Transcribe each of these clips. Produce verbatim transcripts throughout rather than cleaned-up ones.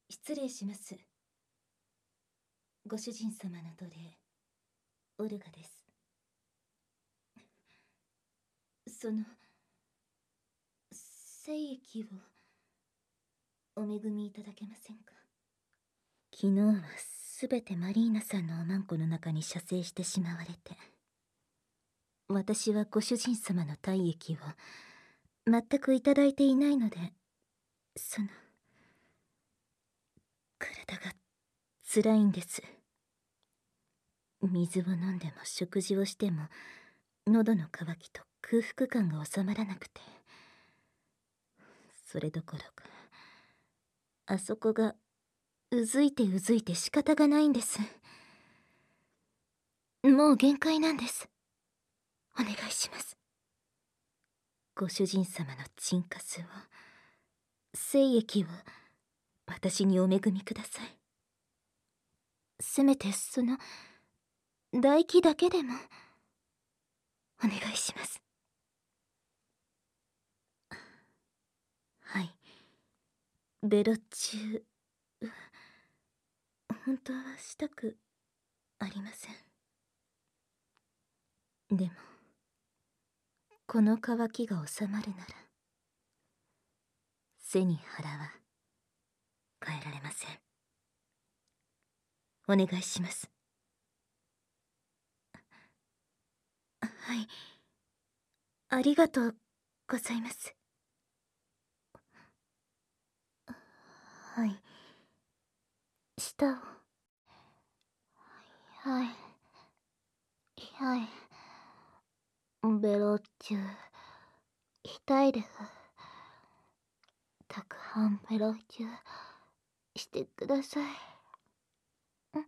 失礼します。ご主人様の奴隷、オルガです。その、精液を、お恵みいただけませんか？昨日はすべてマリーナさんのおまんこの中に射精してしまわれて、私はご主人様の体液を全くいただいていないので、その、体が辛いんです。水を飲んでも食事をしても、喉の渇きと空腹感が収まらなくて、それどころかあそこがうずいてうずいて仕方がないんです。もう限界なんです。お願いします。ご主人様のチンカスを、精液を私にお恵みください。せめてその唾液だけでもお願いします。はい、ベロ中は本当はしたくありません。でもこの渇きが収まるなら背に腹は変えられません。お願いします。はい、ありがとうございます。はい、舌を、はいはい、ベロ中痛いです。たくさんベロ中してください。うん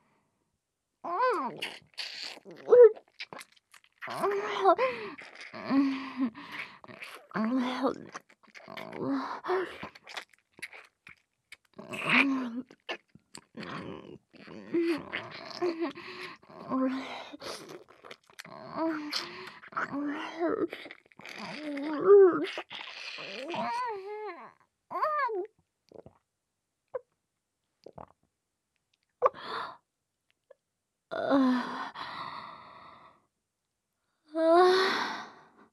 ああ、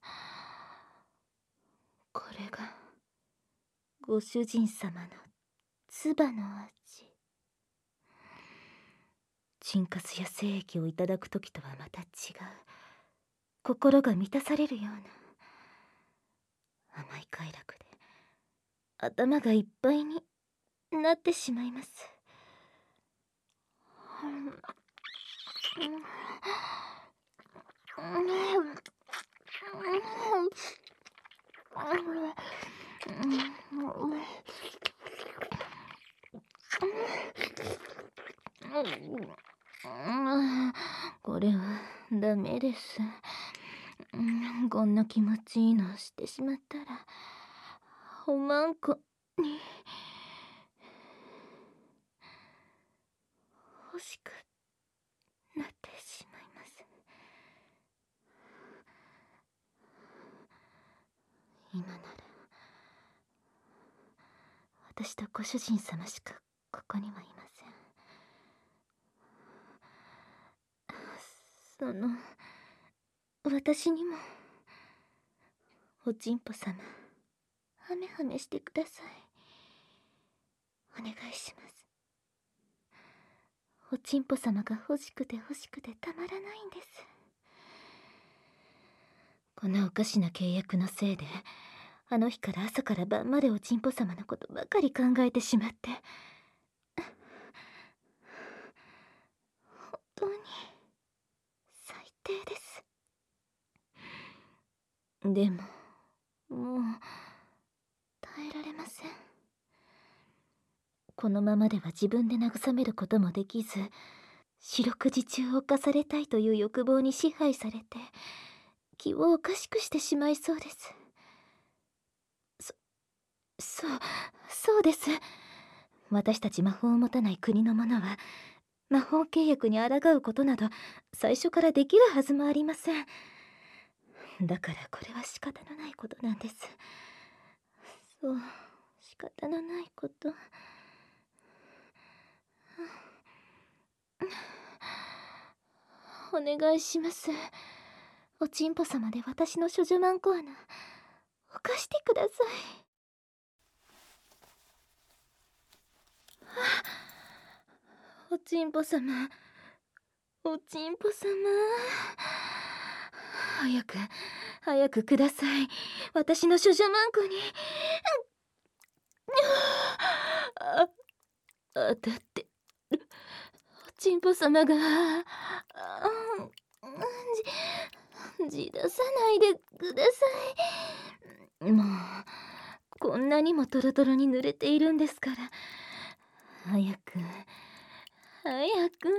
これがご主人様の唾の味。チンカスや精液をいただく時とはまた違う、心が満たされるような甘い快楽で頭がいっぱいになってしまいます。これはダメです。こんな気持ちいいのをしてしまったらおまんこに欲しくなってしまいます。今なら私とご主人様しかここにはいません。その私にもおちんぽ様ハメハメしてください。お願いします。おちんぽ様が欲しくて欲しくてたまらないんです。このおかしな契約のせいであの日から朝から晩までおちんぽ様のことばかり考えてしまって、本当に最低です。でももう耐えられません。このままでは自分で慰めることもできず、四六時中侵されたいという欲望に支配されて気をおかしくしてしまいそうです。そそうそうです。私たち魔法を持たない国の者は魔法契約に抗うことなど最初からできるはずもありません。だからこれは仕方のないことなんです。そう、仕方のないこと。 お願いします。おちんぽ様で私の処女マンコ穴犯してください。おちんぽ様、おちんぽ様、早く早くください。私の処女マンコにあ当たってる。おちんぽ様がじじ出さないでください。もうこんなにもトロトロに濡れているんですから、早く早く。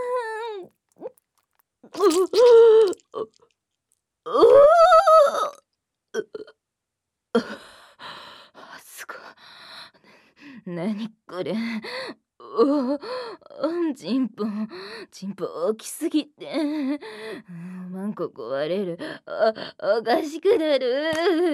すごい。何これ。おお、チンポチンポ大きすぎてマンコ壊れる。あおかしくなる。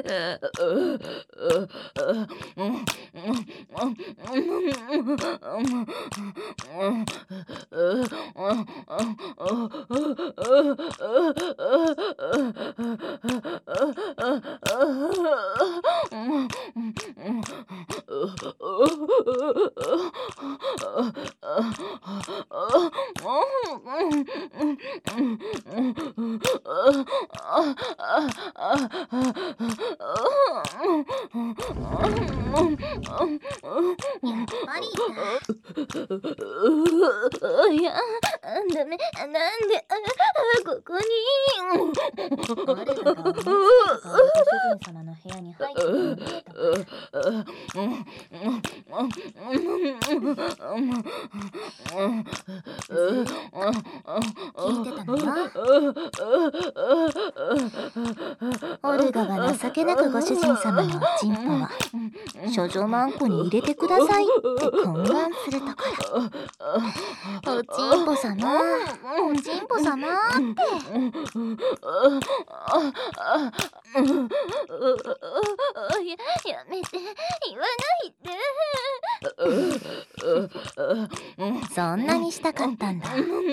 いや、ダメ、なんで、ここに。 我らが思いついたご主人様の部屋に入ってくるのだ聞いてたのよ。オルガが情けなくご主人様のおちんぽは処女マンコに入れてくださいって懇願するところ、おちんぽ様、おちんぽ様ってや、やめて、言わないで。 そんなにしたかったんだ。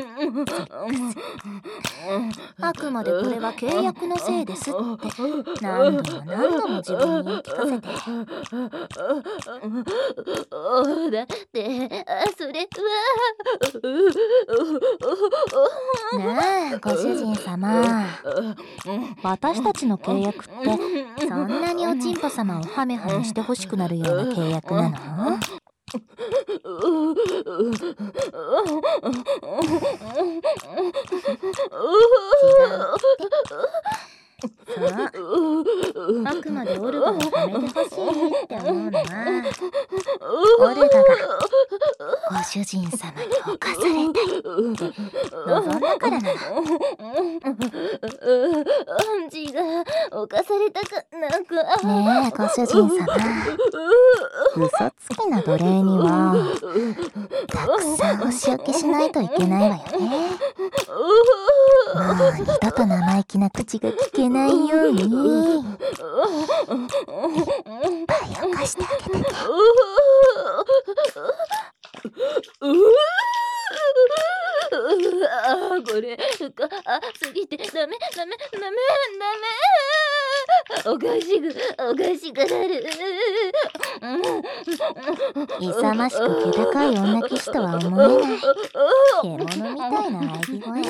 あくまでこれは契約のせいですって何度も何度も自分に言い聞かせて。 だってそれはねえご主人様、私たちの契約ってそんなにおちんぽ様をハメハメしてほしくなるような契約なの？そう、あくまでオルガをはめてほしいって思うのはオルガがご主人様に侵されたいって望んだからなの。 アンジーが犯されたかなんか。 ねえご主人様、嘘つきな奴隷にはたくさんお仕置きしないといけないわよね。もう二度と生意気な口が聞けないようにいっぱい犯してあげてね。 あこれ深すぎてダメダメダメダメ。おかしくおかしくなる。 勇ましく気高い女騎士とは思えない獣みたいな喘ぎ声。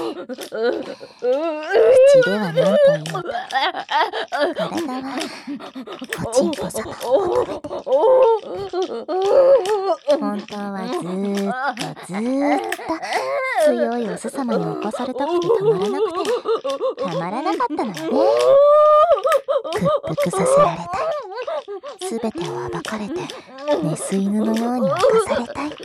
口では何と言うと体はおちんぽ様を求めて、本当はずーっとずーっと強いおす様に起こされたくてたまらなくてたまらなかったのよね。屈服させられたい、すべてを暴かれてメス犬のように侵されたい。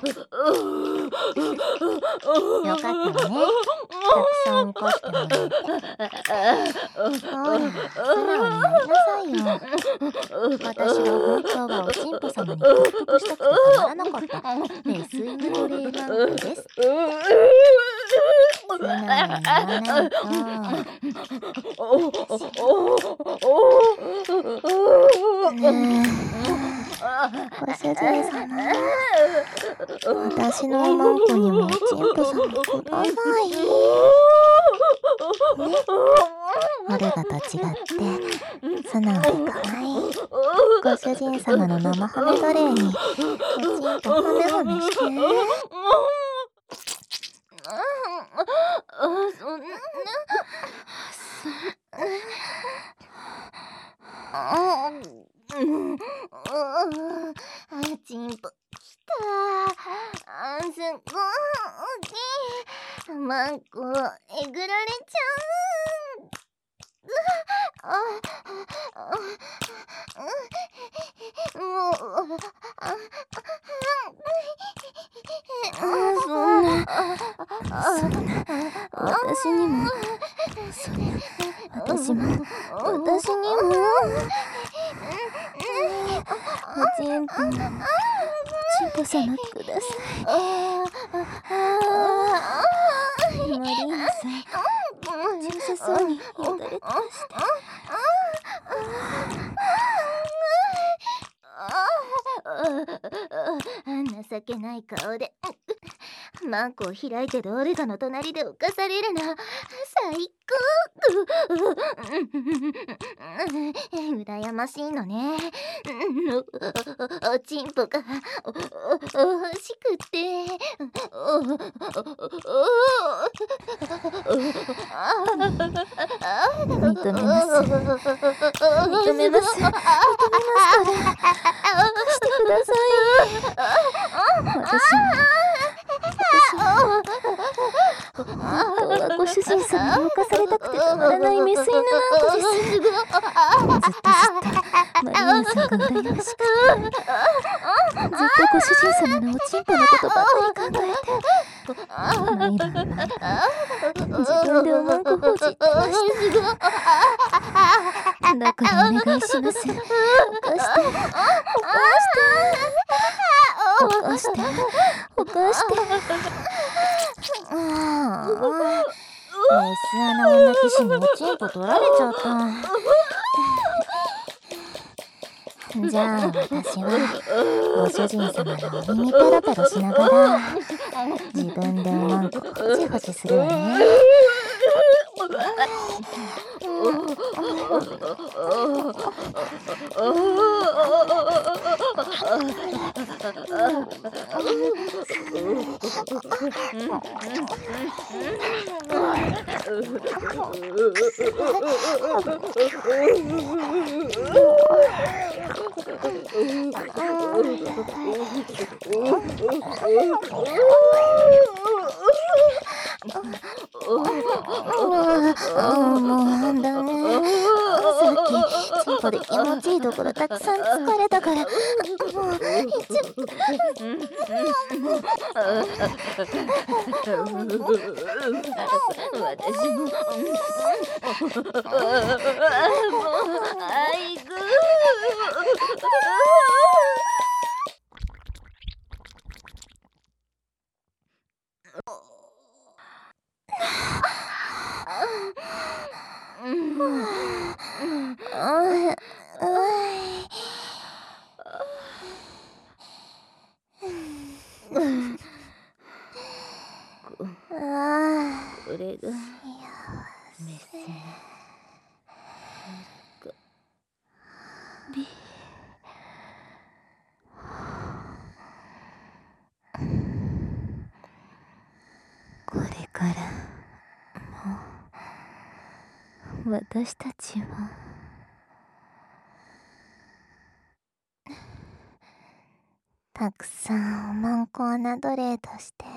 よかったわね、たくさん起こしてもらえて。ほら素直になりなさいよ。私は本当はおちんぽ様に屈服したくてたまらなかったメス犬の霊なんです。素直に言わないと。ねえご主人様、私のおまんこにもおちんぽさんください。ね、オルガと違って素直で可愛いご主人様の生ハメ奴隷におちんぽハメハメして。 そんなあちんぽきた。あ、すっごい大きい。マンコえぐられちゃう。ああもうあそんなそんな私にもそんな私も私にもおちんぽおちんぽ様ください。マリーナさん小さそうによだれてました。情けない顔でマンコを開いてるオルガの隣で犯されるの最高。羨ましいのね。おちんぽが欲しくて。認めます認めます認めますから貸してください。私も本当はご主人様に侵されたくてたまらないメス犬なんです。ずっとずっとマリーナさんが羨ましくてずっとご主人様のおちんぽのことばかり考えて毎晩毎晩自分でおまんこほじってました。だからお願いします。おかしておかしておかしてああメス穴女騎士におちんぽ取られちゃった。じゃあ私はご主人様のお耳ペロペロしながら自分でおまんこほじほじするわね。もうダメ。さっきチンポで気持ちいいところたくさん疲れたからもう一応私ももうあいぐこれがメスビこれからもう私たちはたくさんおまんこ穴奴隷として